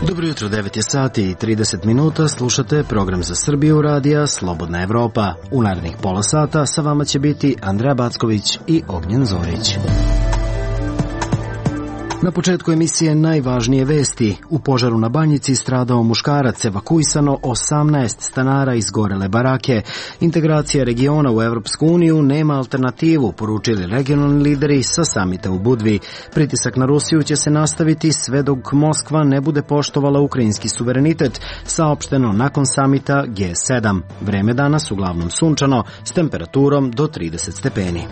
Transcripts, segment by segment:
Dobro jutro, 9 je sati i 30 minuta, slušate program za Srbiju radija Slobodna Evropa. U narednih pola sata sa vama će biti Andreja Backović i Ognjen Zorić. Na početku emisije najvažnije vesti. U požaru na Banjici stradao muškarac, evakuisano 18 stanara izgorele barake. Integracija regiona u Evropsku uniju nema alternativu, poručili regionalni lideri sa samita u Budvi. Pritisak na Rusiju će se nastaviti sve dok Moskva ne bude poštovala ukrajinski suverenitet, saopšteno nakon samita G7. Vreme danas uglavnom sunčano, s temperaturom do 30 stepeni.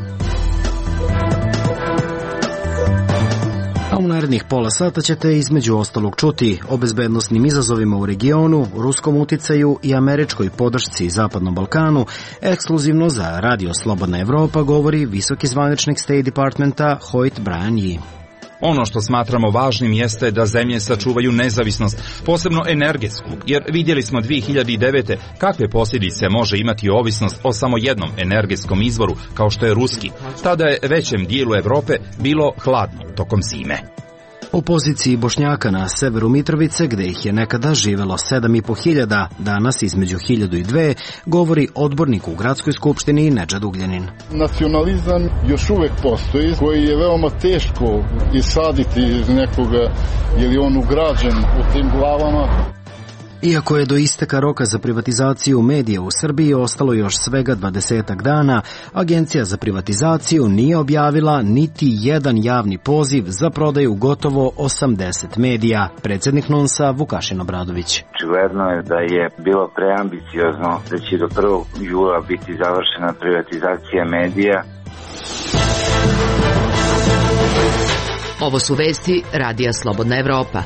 U narednih pola sata ćete između ostalog čuti o bezbednosnim izazovima u regionu, ruskom uticaju i američkoj podršci Zapadnom Balkanu. Ekskluzivno za Radio Slobodna Evropa govori visoki zvaničnik State Departmenta Hoyt Brian Yee. Ono što smatramo važnim jeste da zemlje sačuvaju nezavisnost, posebno energetsku, jer vidjeli smo 2009. kakve posljedice može imati ovisnost o samo jednom energetskom izvoru, kao što je ruski. Tada je većem dijelu Evrope bilo hladno tokom zime. O poziciji Bošnjaka na severu Mitrovice, gde ih je nekada živelo 7.500, danas između 1000 i 2, govori odbornik u gradskoj skupštini Nedžad Ugljanin. Nacionalizam još uvek postoji, koji je veoma teško isaditi iz nekoga, jer je on ugrađen u tim glavama. Iako je do isteka roka za privatizaciju medija u Srbiji ostalo još svega 20 dana, Agencija za privatizaciju nije objavila niti jedan javni poziv za prodaju gotovo 80 medija. Predsjednik NUNS-a Vukašin Obradović. Očigledno je da je bilo preambiciozno da će do 1. jula biti završena privatizacija medija. Ovo su vesti Radija Slobodna Evropa.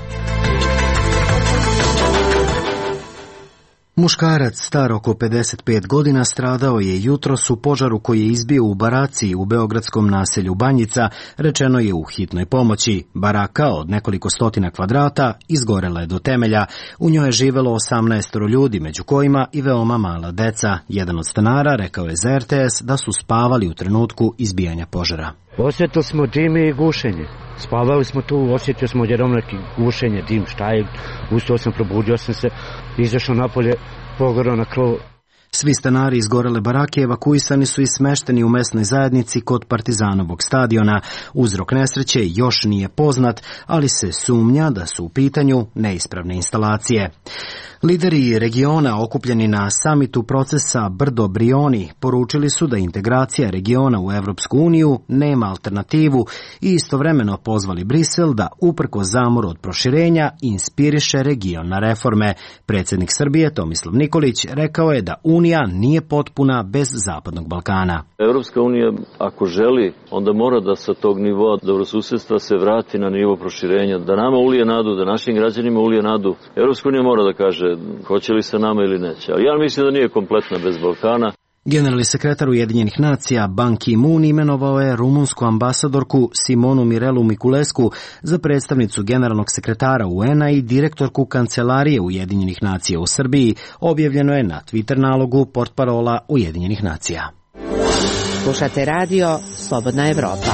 Muškarac star oko 55 godina stradao je jutros u požaru koji je izbio u baraci u beogradskom naselju Banjica, rečeno je u hitnoj pomoći. Baraka od nekoliko stotina kvadrata izgorela je do temelja. U njoj je živelo 18 ljudi, među kojima i veoma mala deca. Jedan od stanara rekao je za RTS da su spavali u trenutku izbijanja požara. Osjetili smo dim i gušenje. Spavali smo tu, osjetio smo odjednom neki gušenje, dim, šta je. Ustao sam, probudio sam se, izašao napolje, pogorao na krov. Svi stanari izgorele barake evakuisani su i smešteni u mesnoj zajednici kod Partizanovog stadiona. Uzrok nesreće još nije poznat, ali se sumnja da su u pitanju neispravne instalacije. Lideri regiona okupljeni na samitu procesa Brdo Brioni poručili su da integracija regiona u Evropsku uniju nema alternativu i istovremeno pozvali Brisel da uprkos zamoru od proširenja inspiriše region na reforme. Predsjednik Srbije Tomislav Nikolić rekao je da Unija nije potpuna bez Zapadnog Balkana. Evropska unija ako želi, onda mora da sa tog nivoa dobrosusedstva se vrati na nivo proširenja, da nama ulije nadu, da našim građanima ulije nadu. Evropska unija mora da kaže hoće li sa nama ili neće. Ali ja mislim da nije kompletna bez Balkana. Generalni sekretar Ujedinjenih nacija Ban Ki-moon imenovao je rumunsku ambasadorku Simonu Mirelu Mikulescu za predstavnicu generalnog sekretara UN-a i direktorku kancelarije Ujedinjenih nacija u Srbiji, objavljeno je na Twitter nalogu portparola Ujedinjenih nacija. Slušate radio Slobodna Evropa.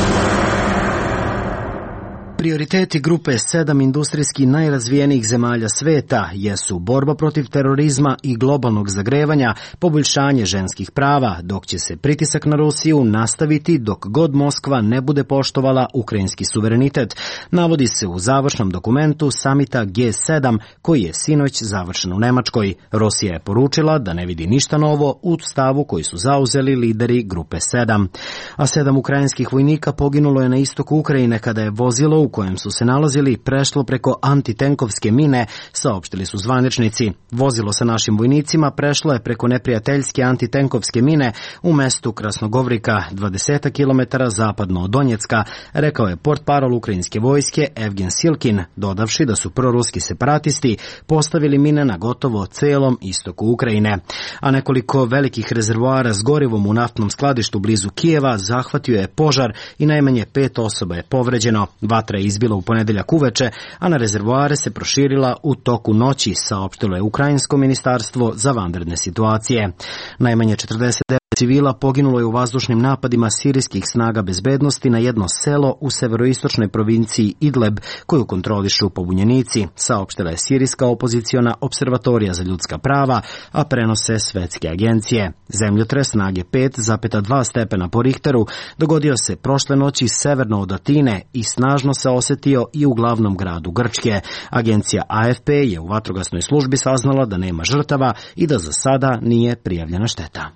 Prioriteti grupe 7 industrijski najrazvijenijih zemalja sveta jesu borba protiv terorizma i globalnog zagrevanja, poboljšanje ženskih prava, dok će se pritisak na Rusiju nastaviti dok god Moskva ne bude poštovala ukrajinski suverenitet, navodi se u završnom dokumentu samita G7 koji je sinoć završen u Nemačkoj. Rusija je poručila da ne vidi ništa novo u stavu koji su zauzeli lideri grupe 7. A 7 ukrajinskih vojnika poginulo je na istoku Ukrajine kada je vozilo u kojem su se nalazili prešlo preko antitenkovske mine, saopštili su zvaničnici. Vozilo sa našim vojnicima prešlo je preko neprijateljske antitenkovske mine u mestu Krasnogovrika, 20 km zapadno od Donjecka, rekao je portparol ukrajinske vojske Evgen Silkin, dodavši da su proruski separatisti postavili mine na gotovo celom istoku Ukrajine. A nekoliko velikih rezervoara s gorivom u naftnom skladištu blizu Kijeva zahvatio je požar i najmanje 5 osoba je povređeno. Vatra je izbila u ponedeljak uveče, a na rezervoare se proširila u toku noći, saopštilo je Ukrajinsko ministarstvo za vanredne situacije. Najmanje 49 civila poginulo je u vazdušnim napadima sirijskih snaga bezbednosti na jedno selo u severoistočnoj provinciji Idleb, koju kontrolišu pobunjenici, saopštila je sirijska opoziciona observatorija za ljudska prava, a prenose svetske agencije. Zemljotres snage 5,2 stepena po Richteru dogodio se prošle noći severno od Atine i snažno se osetio i u glavnom gradu Grčke. Agencija AFP je u vatrogasnoj službi saznala da nema žrtava i da za sada nije prijavljena šteta.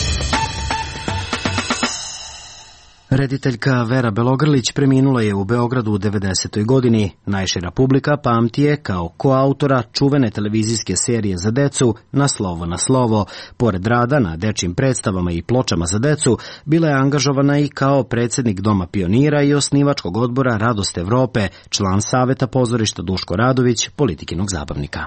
Rediteljka Vera Belogrlić preminula je u Beogradu u 90. godini. Najšira publika pamti je kao koautora čuvene televizijske serije za decu Na slovo na slovo. Pored rada na dečjim predstavama i pločama za decu, bila je angažovana i kao predsjednik Doma pionira i osnivačkog odbora Radost Evrope, član Saveta pozorišta Duško Radović, politikinog zabavnika.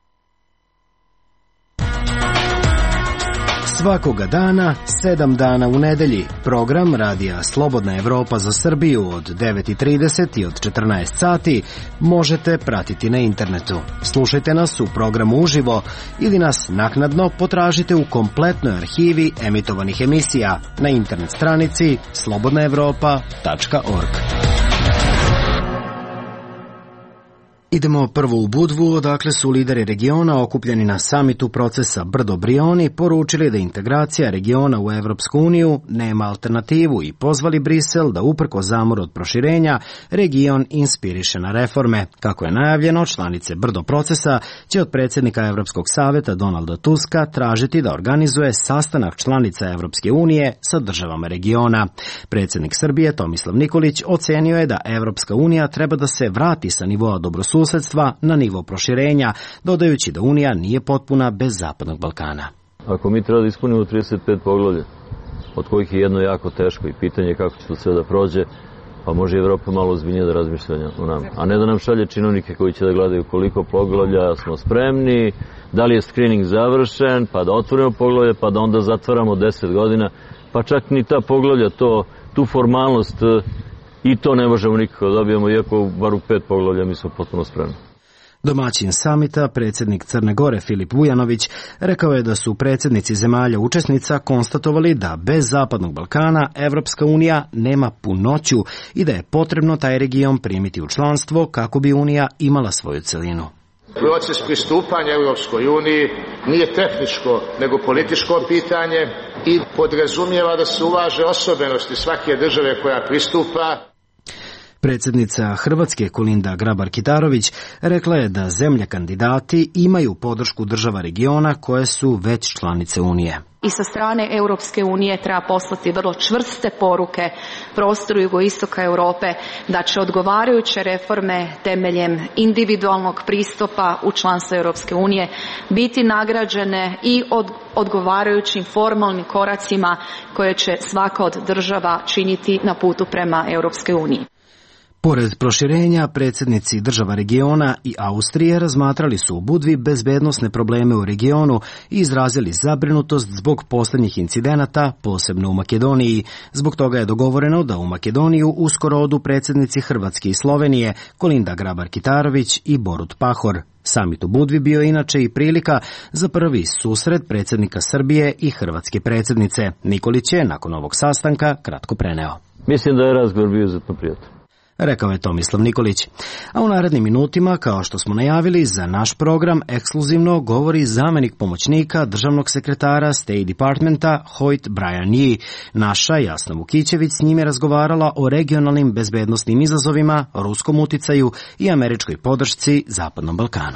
Svakoga dana, 7 dana u nedelji, program Radija Slobodna Evropa za Srbiju od 9:30 i od 14 sati možete pratiti na internetu. Slušajte nas u programu uživo ili nas naknadno potražite u kompletnoj arhivi emitovanih emisija na internet stranici slobodnaevropa.org. Idemo prvo u Budvu, odakle su lideri regiona okupljeni na samitu procesa Brdo-Brioni poručili da integracija regiona u Evropsku uniju nema alternativu i pozvali Brisel da uprko zamoru od proširenja region inspiriše na reforme. Kako je najavljeno, članice Brdo procesa će od predsjednika Evropskog saveta Donalda Tuska tražiti da organizuje sastanak članica Evropske unije sa državama regiona. Predsjednik Srbije Tomislav Nikolić ocenio je da Evropska unija treba da se vrati sa nivoa dobrosusedstva na nivo proširenja, dodajući da Unija nije potpuna bez Zapadnog Balkana. Ako mi treba da ispunimo 35 poglavlja, od kojih je jedno jako teško i pitanje kako će to sve da prođe, pa može Evropa malo ozbiljnije da razmišlja o nama. A ne da nam šalje činovnike koji će da gledaju koliko poglavlja smo spremni, da li je screening završen, pa da otvorimo poglavlje, pa da onda zatvaramo 10 godina, pa čak ni ta poglavlja, tu formalnost i to ne možemo nikako da dobijemo, iako bar u 5 poglavlja mi smo potpuno spremni. Domaćin samita, predsjednik Crne Gore Filip Vujanović, rekao je da su predsjednici zemalja učesnica konstatovali da bez Zapadnog Balkana Evropska unija nema punoću i da je potrebno taj region primiti u članstvo kako bi Unija imala svoju celinu. Proces pristupanja Europskoj uniji nije tehničko, nego političko pitanje i podrazumijeva da se uvaže osobenosti svake države koja pristupa. Predsjednica Hrvatske Kolinda Grabar-Kitarović rekla je da zemlje kandidati imaju podršku država regiona koje su već članice Unije. I sa strane Europske unije treba poslati vrlo čvrste poruke prostoru jugoistoka Europe da će odgovarajuće reforme temeljem individualnog pristupa u članstvo Europske unije biti nagrađene i odgovarajućim formalnim koracima koje će svaka od država činiti na putu prema Europskoj uniji. Pored proširenja, predsjednici država regiona i Austrije razmatrali su u Budvi bezbednosne probleme u regionu i izrazili zabrinutost zbog posljednjih incidenata, posebno u Makedoniji. Zbog toga je dogovoreno da u Makedoniju uskoro odu predsjednici Hrvatske i Slovenije, Kolinda Grabar-Kitarović i Borut Pahor. Samit u Budvi bio inače i prilika za prvi susret predsjednika Srbije i hrvatske predsjednice. Nikolić je nakon ovog sastanka kratko preneo. Mislim da je razgovor bio izuzetno prijatan, rekao je Tomislav Nikolić. A u narednim minutima, kao što smo najavili, za naš program ekskluzivno govori zamjenik pomoćnika državnog sekretara State Departmenta Hoyt Brian Yee. Naša Jasna Vukićević s njim je razgovarala o regionalnim bezbednosnim izazovima, ruskom uticaju i američkoj podršci Zapadnom Balkanu.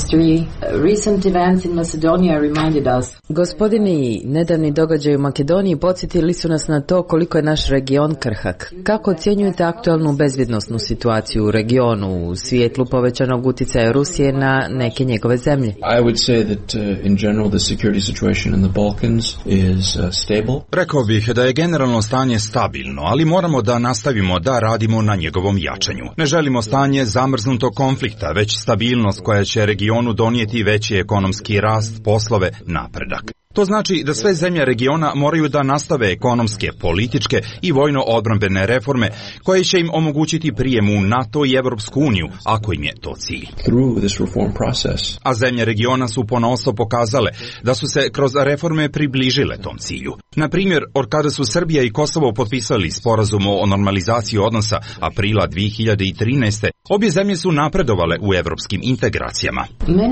Gospodine, nedavni događaji u Makedoniji podsjetili su nas na to koliko je naš region krhak. Kako ocjenjujete aktualnu bezbjednosnu situaciju u regionu u svijetlu povećanog uticaja Rusije na neke njegove zemlje? Rekao bih da je generalno stanje stabilno, ali moramo da nastavimo da radimo na njegovom jačanju. Ne želimo stanje zamrznutog konflikta, već stabilnost koja će regionu donijeti veći ekonomski rast, poslove, napredak. To znači da sve zemlje regiona moraju da nastave ekonomske, političke i vojno-odbrambene reforme koje će im omogućiti prijem u NATO i Evropsku uniju, ako im je to cilj. A zemlje regiona su ponosno pokazale da su se kroz reforme približile tom cilju. Na primjer, od kada su Srbija i Kosovo potpisali sporazum o normalizaciji odnosa aprila 2013. obje zemlje su napredovale u evropskim integracijama.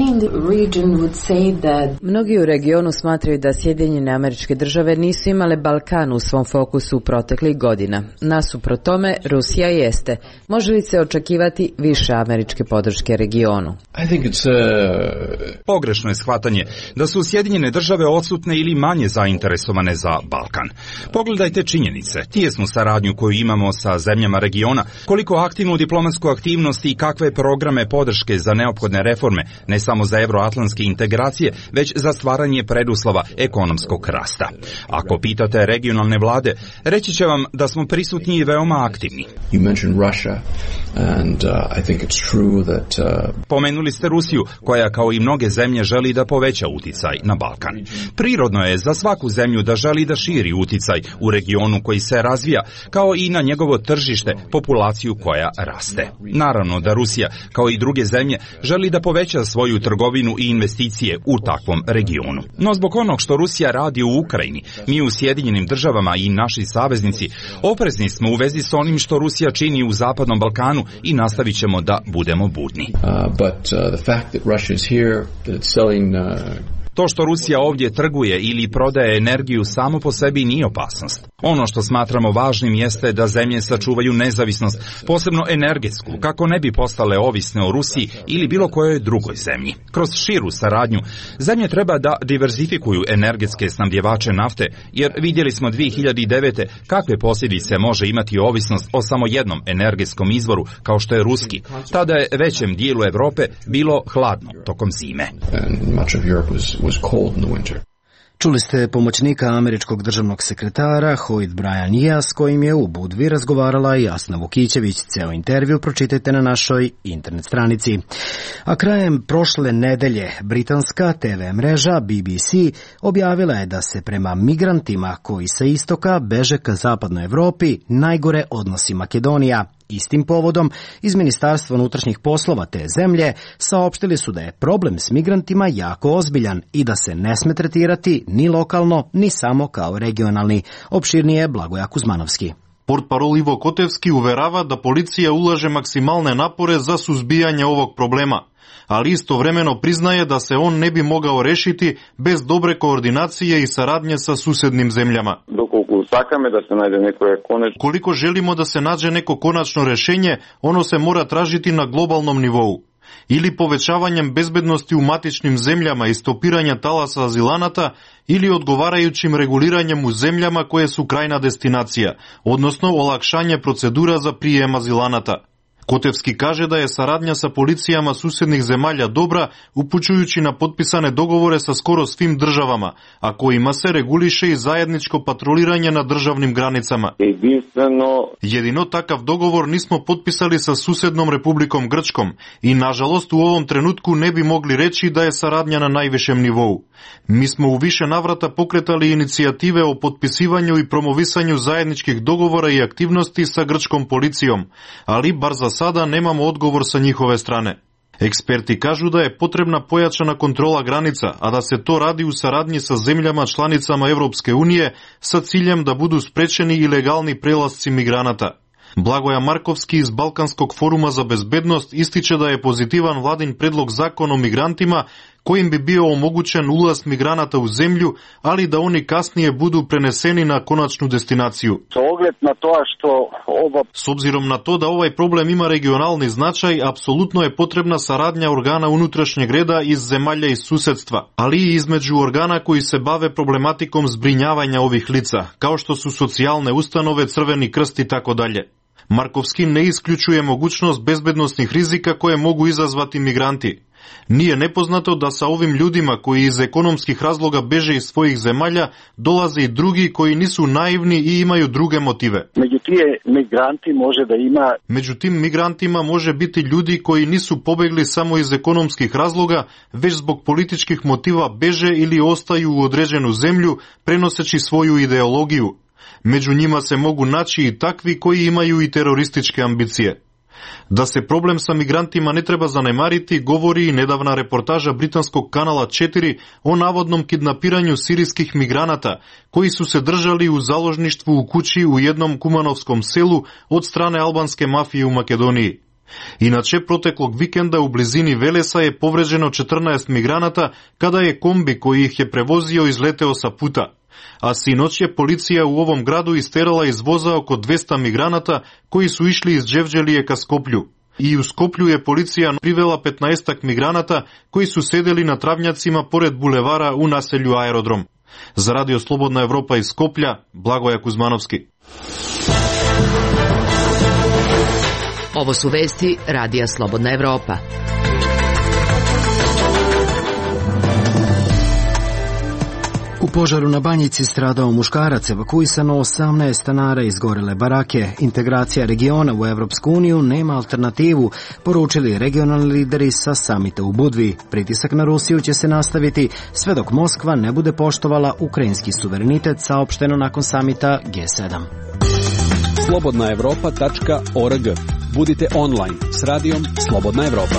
Mnogi u regionu smatraju da Sjedinjene Američke Države nisu imale Balkan u svom fokusu proteklih godina. Nasuprot tome, Rusija jeste. Može li se očekivati više američke podrške regionu? Pogrešno je shvatanje da su Sjedinjene Države odsutne ili manje zainteresovane za Balkan. Pogledajte činjenice, tijesnu saradnju koju imamo sa zemljama regiona, koliko aktivnu diplomatsku aktivnost i kakve programe podrške za neophodne reforme, ne samo za evroatlantske integracije, već za stvaranje preduslova ekonomskog rasta. Ako pitate regionalne vlade, reći će vam da smo prisutni i veoma aktivni. Pomenuli ste Rusiju, koja kao i mnoge zemlje želi da poveća uticaj na Balkan. Prirodno je za svaku zemlju da želi da širi uticaj u regionu koji se razvija, kao i na njegovo tržište, populaciju koja raste. Naravno da Rusija, kao i druge zemlje, želi da poveća svoju trgovinu i investicije u takvom regionu. No zbog onog što Rusija radi u Ukrajini, mi u Sjedinjenim Državama i naši saveznici oprezni smo u vezi s onim što Rusija čini u Zapadnom Balkanu i nastavit ćemo da budemo budni. To što Rusija ovdje trguje ili prodaje energiju samo po sebi nije opasnost. Ono što smatramo važnim jeste da zemlje sačuvaju nezavisnost, posebno energetsku, kako ne bi postale ovisne o Rusiji ili bilo kojoj drugoj zemlji. Kroz širu saradnju, zemlje treba da diverzifikuju energetske snabdjevače nafte, jer vidjeli smo 2009. kakve posljedice može imati ovisnost o samo jednom energetskom izvoru, kao što je ruski. Tada je većem dijelu Europe bilo hladno tokom zime. Čuli ste pomoćnika američkog državnog sekretara Hoyt Bryan s kojim je u Budvi razgovarala Jasna Vukićević. Ceo intervju pročitajte na našoj internet stranici. A krajem prošle nedelje britanska TV mreža BBC objavila je da se prema migrantima koji sa istoka beže ka zapadnoj Evropi najgore odnosi Makedonija. Istim povodom iz Ministarstva unutrašnjih poslova te zemlje saopštili su da je problem s migrantima jako ozbiljan i da se ne sme tretirati ni lokalno, ni samo kao regionalni. Opširnije Blagoja Kuzmanovski. Portparol Ivo Kotevski uverava da policija ulaže maksimalne napore za suzbijanje ovog problema, ali istovremeno priznaje da se on ne bi mogao rešiti bez dobre koordinacije i saradnje sa susednim zemljama. Koliko želimo da se nađe neko konačno rešenje, ono se mora tražiti na globalnom nivou. Ili povećavanjem bezbednosti u matičnim zemljama i stopiranja talasa azilanata, ili odgovarajućim reguliranjem u zemljama koje su krajna destinacija, odnosno olakšanje procedura za prijem azilanata. Kotevski kaže da je saradnja sa policijama susednih zemalja dobra, upućujući na potpisane dogovore sa skoro svim državama, a kojima se reguliše i zajedničko patroliranje na državnim granicama. Jedino takav dogovor nismo potpisali sa susednom Republikom Grčkom i nažalost u ovom trenutku ne bi mogli reći da je saradnja na najvišem nivou. Mi smo u više navrata pokretali inicijative o potpisivanju i promovisanju zajedničkih dogovora i aktivnosti sa grčkom policijom, ali bar za sada nemamo odgovor sa njihove strane. Eksperti kažu da je potrebna pojačana kontrola granica, a da se to radi u saradnji sa zemljama članicama Evropske unije sa ciljem da budu sprečeni ilegalni prelasci migranata. Blagoja Markovski iz Balkanskog foruma za bezbednost ističe da je pozitivan vladin predlog zakona o migrantima kojim bi bio omogućen ulaz migranata u zemlju, ali da oni kasnije budu preneseni na konačnu destinaciju. S obzirom na to da ovaj problem ima regionalni značaj, apsolutno je potrebna saradnja organa unutrašnjeg reda iz zemalja iz susedstva, ali i između organa koji se bave problematikom zbrinjavanja ovih lica, kao što su socijalne ustanove, Crveni krst i tako dalje. Markovski ne isključuje mogućnost bezbednosnih rizika koje mogu izazvati migranti. Nije nepoznato da sa ovim ljudima koji iz ekonomskih razloga beže iz svojih zemalja dolaze i drugi koji nisu naivni i imaju druge motive. Među tim migrantima može biti ljudi koji nisu pobegli samo iz ekonomskih razloga, već zbog političkih motiva beže ili ostaju u određenu zemlju prenoseći svoju ideologiju. Među njima se mogu naći i takvi koji imaju i terorističke ambicije. Da se problem sa migrantima ne treba zanemariti, govori i nedavna reportaža britanskog kanala 4 o navodnom kidnapiranju sirijskih migranata koji su se držali u založništvu u kući u jednom kumanovskom selu od strane albanske mafije u Makedoniji. Inače, proteklog vikenda u blizini Velesa je povređeno 14 migranata kada je kombi koji ih je prevozio izleteo sa puta. A sinoć je policija u ovom gradu isterala iz voza oko 200 migranata koji su išli iz Đevđelije ka Skoplju. I u Skoplju je policija privela 15 migranata koji su sedeli na travnjacima pored bulevara u naselju Aerodrom. Za Radio Slobodna Evropa iz Skoplja, Blagoja Kuzmanovski. Ovo su vesti Radija Slobodna Evropa. U požaru na Banjici stradao muškarac, evakuisano 18 stanara, izgorele barake. Integracija regiona u Evropsku uniju nema alternativu, poručili regionalni lideri sa samita u Budvi. Pritisak na Rusiju će se nastaviti sve dok Moskva ne bude poštovala ukrajinski suverenitet, saopšteno nakon samita G7. slobodnaevropa.org. Budite online s radijom Slobodna Evropa.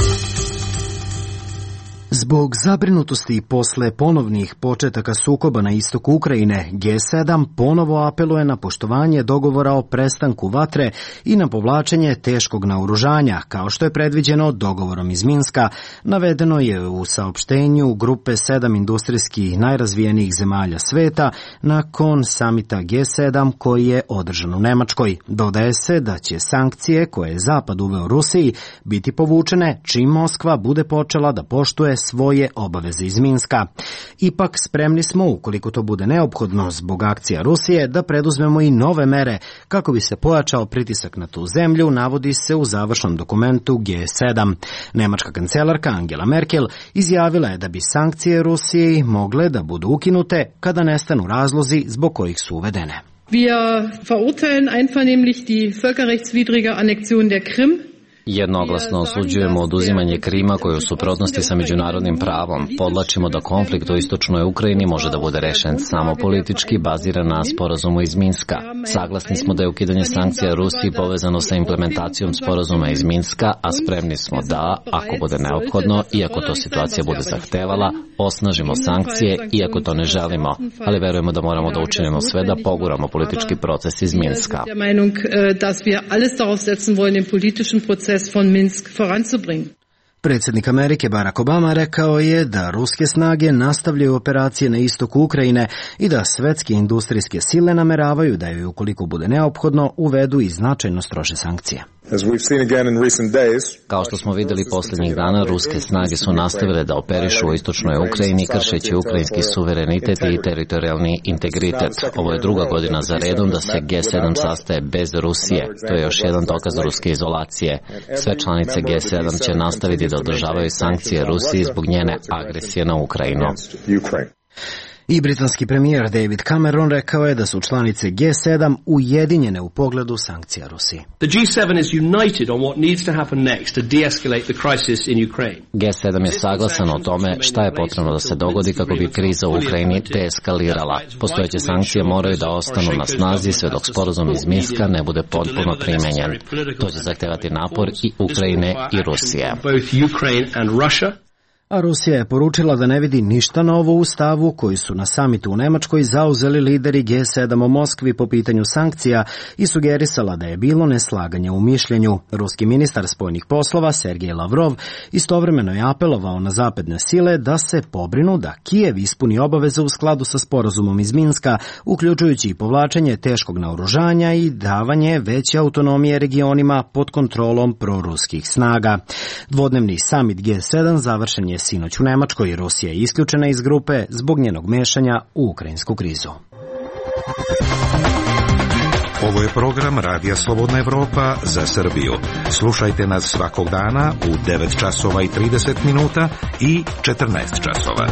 Zbog zabrinutosti posle ponovnih početaka sukoba na istoku Ukrajine, G7 ponovo apeluje na poštovanje dogovora o prestanku vatre i na povlačenje teškog naoružanja, kao što je predviđeno dogovorom iz Minska, navedeno je u saopštenju grupe 7 industrijskih najrazvijenijih zemalja sveta nakon samita G7 koji je održan u Nemačkoj. Dodaje se da će sankcije koje je Zapad uveo Rusiji biti povučene čim Moskva bude počela da poštuje svoje obaveze iz Minska. Ipak spremni smo, ukoliko to bude neophodno zbog akcija Rusije, da preduzmemo i nove mere kako bi se pojačao pritisak na tu zemlju, navodi se u završnom dokumentu G7. Nemačka kancelarka Angela Merkel izjavila je da bi sankcije Rusiji mogle da budu ukinute kada nestanu razlozi zbog kojih su uvedene. Wir verurteilen einvernehmlich die völkerrechtswidrige Annexion der Krim. Jednoglasno osuđujemo oduzimanje Krima koje je u suprotnosti sa međunarodnim pravom. Podlačimo da konflikt u istočnoj Ukrajini može da bude rešen samo politički, baziran na sporazumu iz Minska. Saglasni smo da je ukidanje sankcija Rusiji povezano sa implementacijom sporazuma iz Minska, a spremni smo da, ako bude neophodno, iako to situacija bude zahtevala, osnažimo sankcije, iako to ne želimo, ali verujemo da moramo da učinimo sve da poguramo politički proces iz Minska. Von Minsk voranzubringen. Predsjednik Amerike Barack Obama rekao je da ruske snage nastavljaju operacije na istoku Ukrajine i da svetske industrijske sile nameravaju da joj, ukoliko bude neophodno, uvedu i značajno strože sankcije. Kao što smo vidjeli posljednjih dana, ruske snage su nastavile da operišu u istočnoj Ukrajini, kršeći ukrajinski suverenitet i teritorijalni integritet. Ovo je druga godina za redom da se G7 sastaje bez Rusije. To je još jedan dokaz ruske izolacije. Sve članice G7 će nastaviti da održavaju sankcije Rusiji zbog njene agresije na Ukrajinu. I britanski premijer David Cameron rekao je da su članice G7 ujedinjene u pogledu sankcija Rusiji. G7 je saglasan o tome šta je potrebno da se dogodi kako bi kriza u Ukrajini deeskalirala. Postojeće sankcije moraju da ostanu na snazi sve dok sporazum iz Minska ne bude potpuno primenjen. To će zahtevati napor i Ukrajine i Rusije. A Rusija je poručila da ne vidi ništa novo u stavu koji su na samitu u Nemačkoj zauzeli lideri G7 o Moskvi po pitanju sankcija i sugerisala da je bilo neslaganje u mišljenju. Ruski ministar spoljnih poslova Sergej Lavrov istovremeno je apelovao na zapadne sile da se pobrinu da Kijev ispuni obaveze u skladu sa sporazumom iz Minska, uključujući i povlačenje teškog naoružanja i davanje veće autonomije regionima pod kontrolom proruskih snaga. Dvodnevni samit G7 završen je sinoć u Nemačkoj. Rusija je isključena iz grupe zbog njenog mešanja u ukrajinsku krizu. Ovo je program Radija Slobodna Evropa za Srbiju. Slušajte nas svakog dana u 9 časova i 30 minuta i 14 časova.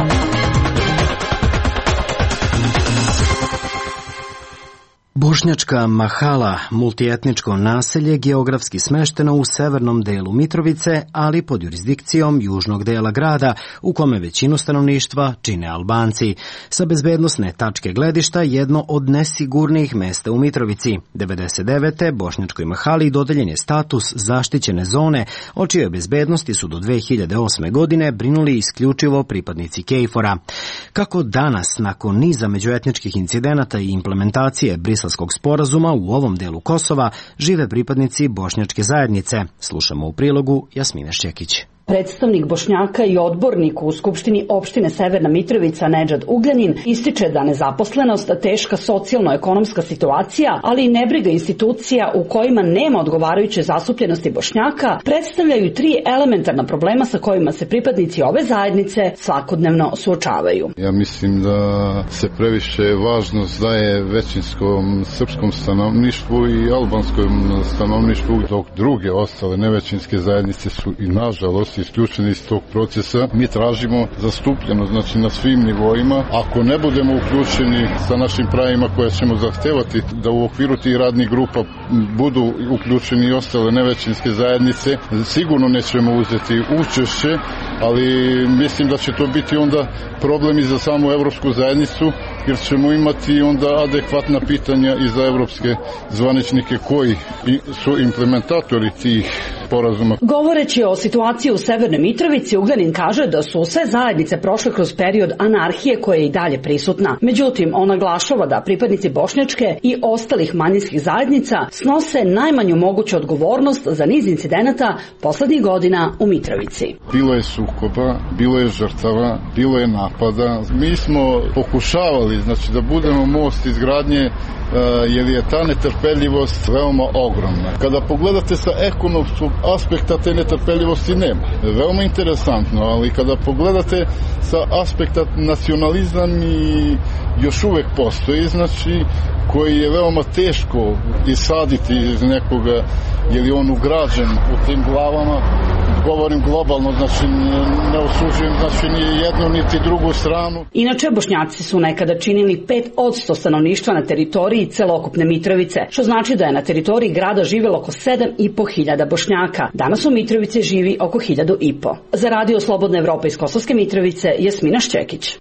Bošnjačka Mahala, multietničko naselje, geografski smešteno u severnom delu Mitrovice, ali pod jurisdikcijom južnog dela grada, u kome većinu stanovništva čine Albanci. Sa bezbednosne tačke gledišta jedno od nesigurnijih mesta u Mitrovici. 99. Bošnjačkoj Mahali dodeljen je status zaštićene zone, o čijoj bezbednosti su do 2008. godine brinuli isključivo pripadnici KFOR-a. Kako danas, nakon niza međuetničkih incidenata i implementacije Briselskog sporazuma u ovom delu Kosova, žive pripadnici bošnjačke zajednice? Slušamo u prilogu Jasmine Šćekić. Predstavnik Bošnjaka i odbornik u Skupštini opštine Severna Mitrovica Nedžad Ugljanin ističe da nezaposlenost, teška socijalno-ekonomska situacija, ali i nebriga institucija u kojima nema odgovarajuće zastupljenosti Bošnjaka predstavljaju 3 elementarna problema sa kojima se pripadnici ove zajednice svakodnevno suočavaju. Ja mislim da se previše važnost daje većinskom srpskom stanovništvu i albanskom stanovništvu, dok druge ostale nevećinske zajednice su i nažalost isključeni iz tog procesa. Mi tražimo zastupljenost, znači na svim nivoima. Ako ne budemo uključeni sa našim pravima koje ćemo zahtevati da u okviru tih radnih grupa budu uključeni i ostale nevećinske zajednice, sigurno nećemo uzeti učešće, ali mislim da će to biti onda problem i za samu evropsku zajednicu, jer ćemo imati onda adekvatna pitanja i za evropske zvaničnike koji su implementatori tih sporazuma. Govoreći o situaciji u Severnoj Mitrovici, Ugljanin kaže da su sve zajednice prošle kroz period anarhije koja je i dalje prisutna. Međutim, on naglašava da pripadnici bošnjačke i ostalih manjinskih zajednica snose najmanju moguću odgovornost za niz incidenata poslednjih godina u Mitrovici. Bilo je sukoba, bilo je žrtava, bilo je napada. Mi smo pokušavali, znači, da budemo most izgradnje, jer je ta netrpeljivost veoma ogromna. Kada pogledate sa ekonomskog aspekta, te netrpeljivosti nema. Veoma interesantno, ali kada pogledate sa aspekta nacionalizam i još uvek postoji, znači, koji je veoma teško isaditi iz nekoga, jer je on ugrađen u tim glavama. Govorim globalno, znači ne osuđujem, znači ni jednu niti drugu stranu. Inače, Bošnjaci su nekada činili 5% stanovništva na teritoriji celokupne Mitrovice, što znači da je na teritoriji grada živelo oko 7.500 Bošnjaka. Danas u Mitrovici živi oko 1.500. Za Radio Slobodna Evropa iz Kosovske Mitrovice, Jasmina Šćekić.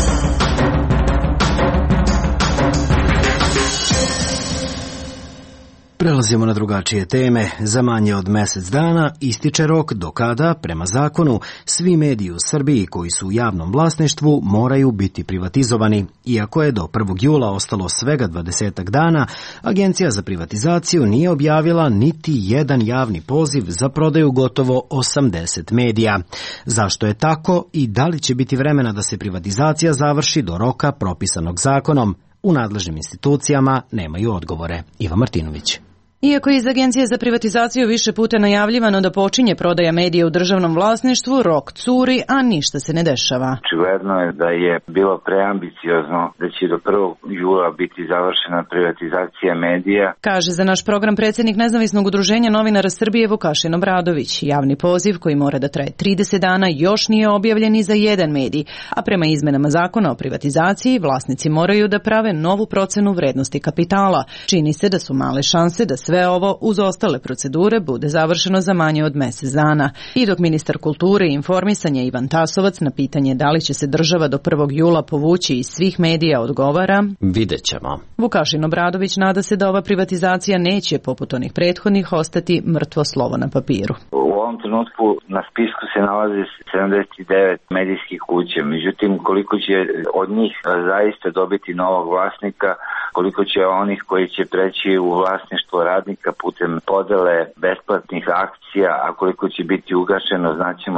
Prelazimo na drugačije teme. Za manje od mesec dana ističe rok do kada, prema zakonu, svi mediji u Srbiji koji su u javnom vlasništvu moraju biti privatizovani. Iako je do 1. jula ostalo svega 20 dana, Agencija za privatizaciju nije objavila niti jedan javni poziv za prodaju gotovo 80 medija. Zašto je tako i da li će biti vremena da se privatizacija završi do roka propisanog zakonom? U nadležnim institucijama nemaju odgovore. Iva Martinović. Iako je iz Agencije za privatizaciju više puta najavljivano da počinje prodaja medija u državnom vlasništvu, rok curi, a ništa se ne dešava. Očigledno je da je bilo preambiciozno da će do 1. jula biti završena privatizacija medija. Kaže za naš program predsjednik Nezavisnog udruženja novinara Srbije Vukašin Obradović. Javni poziv koji mora da traje 30 dana još nije objavljen ni za jedan medij, a prema izmenama zakona o privatizaciji vlasnici moraju da prave novu procenu vrednosti kapitala. Čini se da su male šanse da sve ovo uz ostale procedure bude završeno za manje od mesec dana. I dok ministar kulture i informisanja Ivan Tasovac na pitanje da li će se država do 1. jula povući iz svih medija odgovara: vidjet ćemo. Vukašin Obradović nada se da ova privatizacija neće, poput onih prethodnih, ostati mrtvo slovo na papiru. U ovom trenutku na spisku se nalazi 79 medijskih kuća. Međutim, koliko će od njih zaista dobiti novog vlasnika, koliko će onih koji će preći u vlasništvo radnika putem podele besplatnih akcija, a koliko će biti ugašeno, znaćemo tek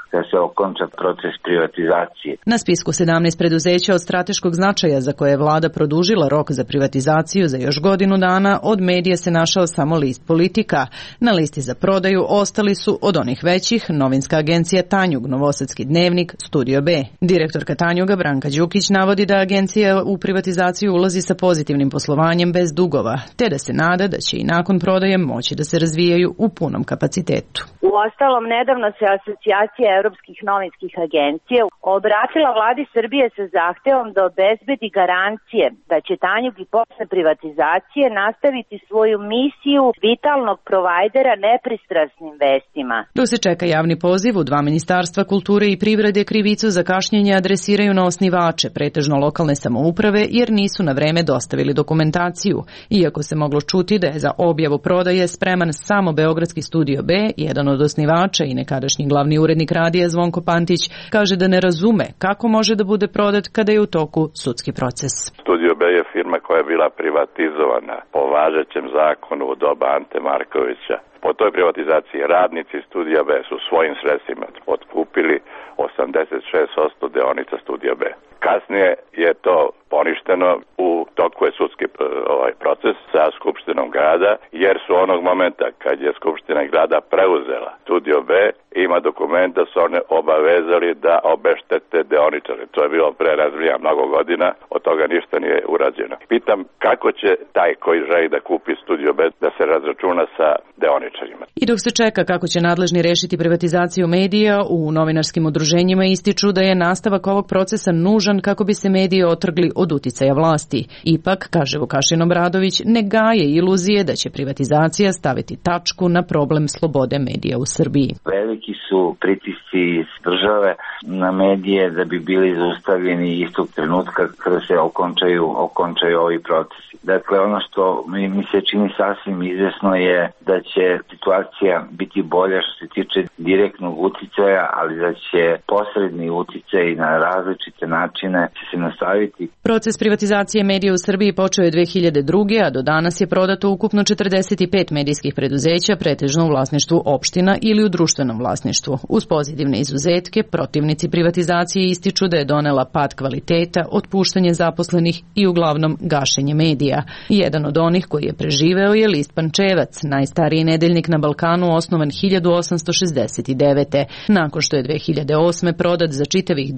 kada se okonča proces privatizacije. Na spisku 17 preduzeća od strateškog značaja za koje je vlada produžila rok za privatizaciju za još godinu dana, od medija se našao samo list Politika. Na listi za prodaju ostali su od onih većih novinska agencija Tanjug, Novosadski dnevnik, Studio B. Direktorka Tanjuga Branka Đukić navodi da agencija u privatizaciju ulazi sa pozitivnim poslovanjem bez dugova, te da se nada da će i nakon prodaje moći da se razvijaju u punom kapacitetu. Uostalom, nedavno se Asocijacija evropskih novinskih agencija obratila vladi Srbije sa zahtevom da obezbedi garancije da će Tanjug i posle privatizacije nastaviti svoju misiju vitalnog provajdera nepristrasnim vestima. Dok se čeka javni poziv, u dva ministarstva kulture i privrede krivicu za kašnjenje adresiraju na osnivače, pretežno lokalne samouprave, jer nisu na vreme dostavili dokumentaciju. Iako se moglo čuti da je za objavu prodaje spreman samo beogradski Studio B, jedan od osnivača i nekadašnji glavni urednik radija Zvonko Pantić kaže da ne razume kako može da bude prodat kada je u toku sudski proces. Studio B je firma koja je bila privatizovana po važećem zakonu u doba Ante Markovića. Po toj privatizaciji radnici Studija B su svojim sredstvima otkupili 86% deonica Studija B. Kasnije je to poništeno, u toku je sudski proces sa Skupštinom grada, jer su onog momenta kad je Skupština grada preuzela Studio B, ima dokument da su one obavezali da obeštete deoničare. To je bilo pre razvija mnogo godina, od toga ništa nije urađeno. Pitam kako će taj koji želi da kupi Studio B da se razračuna sa deoničarima. I dok se čeka kako će nadležni rešiti privatizaciju medija, u novinarskim udruženjima ističu da je nastavak ovog procesa nužan kako bi se mediji otrgli od uticaja vlasti. Ipak, kaže Vukašin Obradović, ne gaje iluzije da će privatizacija staviti tačku na problem slobode medija u Srbiji. Veliki su pritisci iz države na medije da bi bili zaustavljeni istog trenutka kada se okončaju ovi procesi. Dakle, ono što mi se čini sasvim izvesno je da će situacija biti bolja što se tiče direktnog uticaja, ali da će posredni uticaj na različite načine se nastaviti. Proces privatizacije medija u Srbiji počeo je 2002. a do danas je prodato ukupno 45 medijskih preduzeća, pretežno u vlasništvu opština ili u društvenom vlasništvu. Uz pozitivne izuzetke, protivnici privatizacije ističu da je donela pad kvaliteta, otpuštanje zaposlenih i uglavnom gašenje medija. Jedan od onih koji je preživeo je list Pančevac, najstariji nedeljnik na Balkanu, osnovan 1869. Nakon što je 2008. prodat za čitavih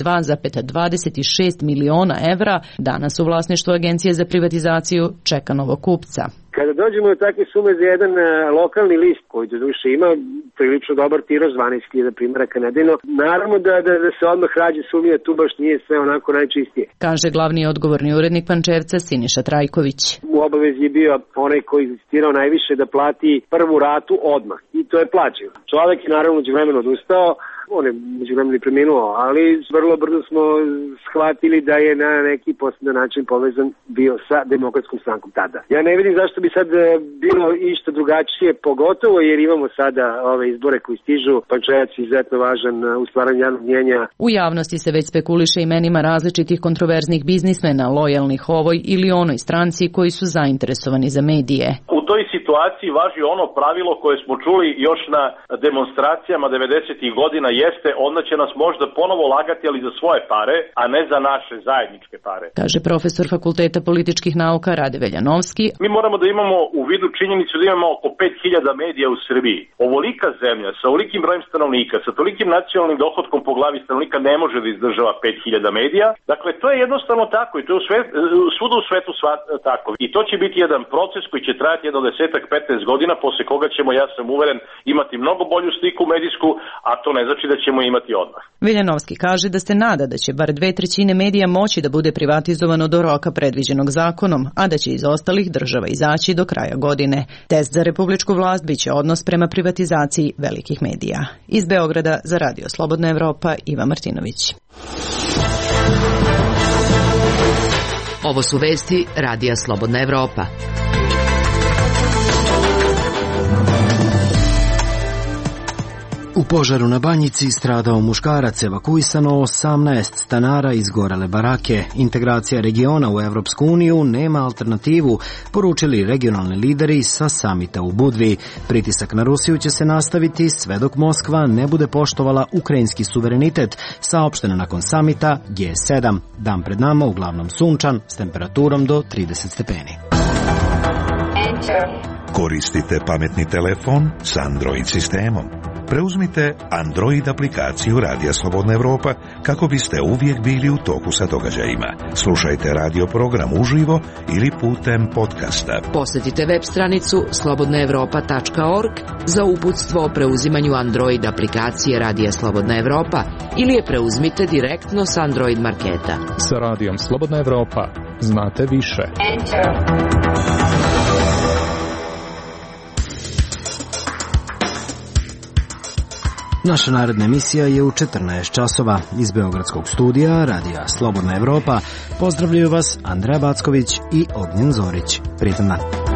2,26 miliona evra, danas u vlasništvu Agencije za privatizaciju čeka novog kupca. Kada dođemo do takve sume za jedan lokalni list, koji do duše ima prilično dobar tiraž, 12.000 primjeraka nedeljno, naravno da se odmah rađe sumnja, tu baš nije sve onako najčistije. Kaže glavni odgovorni urednik Pančevca Siniša Trajković. U obavezi je bio onaj koji je insistirao najviše da plati prvu ratu odmah i to je plaćeno. Čovjek je naravno međuvremeno odustao, on je međuvremeno i preminuo, ali vrlo brzo smo shvatili da je na neki posebno način povezan bio sa Demokratskom strankom tada. Ja ne vidim zašto bi sad bilo išta drugačije, pogotovo jer imamo sada ove izbore koji stižu. Pančevac je izuzetno važan u stvaranju javnog mnjenja. U javnosti se već spekuliše imenima različitih kontroverznih biznismena, lojalnih ovoj ili onoj stranci koji su zainteresovani za medije. U toj situaciji važi ono pravilo koje smo čuli još na demonstracijama 90. godina, jeste onda će nas možda ponovo lagati, ali za svoje pare, a ne za naše zajedničke pare. Kaže profesor Fakulteta političkih nauka Rade Veljanovski. Mi moramo da imamo u vidu činjenicu da imamo oko 5000 medija u Srbiji. Ovolika zemlja sa ovolikim brojem stanovnika, sa tolikim nacionalnim dohodkom po glavi stanovnika ne može da izdržava 5000 medija. Dakle, to je jednostavno tako i to je svuda u svetu tako. I to će biti jedan proces koji će trajati jedno 10-15 godina, posle koga ćemo, ja sam uveren, imati mnogo bolju sliku medijsku, a to ne znači da ćemo imati odmah. Veljanovski kaže da se nada da će bar 2/3 medija moći da bude privatizovano do roka predviđenog zakonom, a da će iz ostalih država izaći do kraja godine. Test za republičku vlast biće odnos prema privatizaciji velikih medija. Iz Beograda za Radio Slobodna Evropa, Iva Martinović. Ovo su vesti Radija Slobodna Evropa. U požaru na Banjici stradao muškarac, evakuisano 18 stanara iz gorele barake. Integracija regiona u Evropsku uniju nema alternativu, poručili regionalni lideri sa samita u Budvi. Pritisak na Rusiju će se nastaviti sve dok Moskva ne bude poštovala ukrajinski suverenitet, saopšteno nakon samita G7. Dan pred nama uglavnom sunčan s temperaturom do 30 stepeni. Koristite pametni telefon s Android sistemom. Preuzmite Android aplikaciju Radija Slobodna Evropa kako biste uvijek bili u toku sa događajima. Slušajte radio program uživo ili putem podcasta. Posjetite web stranicu slobodnaevropa.org za uputstvo o preuzimanju Android aplikacije Radija Slobodna Evropa ili je preuzmite direktno s Android marketa. Sa Radijom Slobodna Evropa znate više. Naša naredna emisija je u 14 časova. Iz Beogradskog studija Radija Slobodna Evropa pozdravljaju vas Andreja Backović i Ognjen Zorić. Prijetan dan.